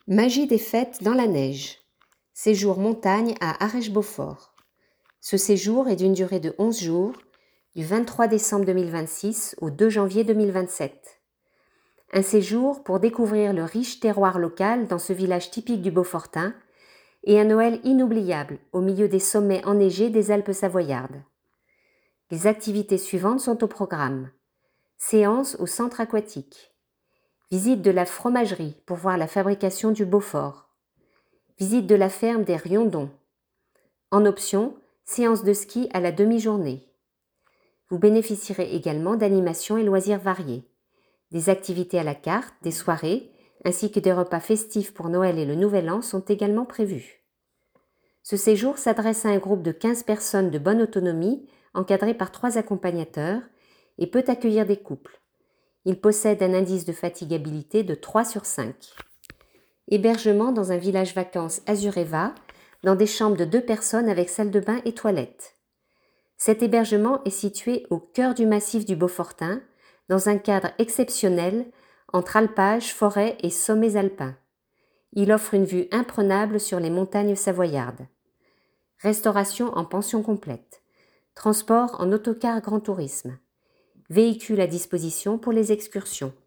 Magie des fêtes dans la neige. Séjour montagne à Arèche-Beaufort. Ce séjour est d'une durée de 11 jours, du 23 décembre 2026 au 2 janvier 2027. Un séjour pour découvrir le riche terroir local dans ce village typique du Beaufortain et un Noël inoubliable au milieu des sommets enneigés des Alpes savoyardes. Les activités suivantes sont au programme. Séance au centre aquatique. Visite de la fromagerie pour voir la fabrication du Beaufort. Visite de la ferme des Riondons. En option, séance de ski à la demi-journée. Vous bénéficierez également d'animations et loisirs variés. Des activités à la carte, des soirées, ainsi que des repas festifs pour Noël et le Nouvel An sont également prévus. Ce séjour s'adresse à un groupe de 15 personnes de bonne autonomie, encadrées par 3 accompagnateurs, et peut accueillir des couples. Il possède un indice de fatigabilité de 3 sur 5. Hébergement dans un village vacances Azureva, dans des chambres de 2 personnes avec salle de bain et toilettes. Cet hébergement est situé au cœur du massif du Beaufortain, dans un cadre exceptionnel entre alpages, forêts et sommets alpins. Il offre une vue imprenable sur les montagnes savoyardes. Restauration en pension complète. Transport en autocar grand tourisme. Véhicule à disposition pour les excursions.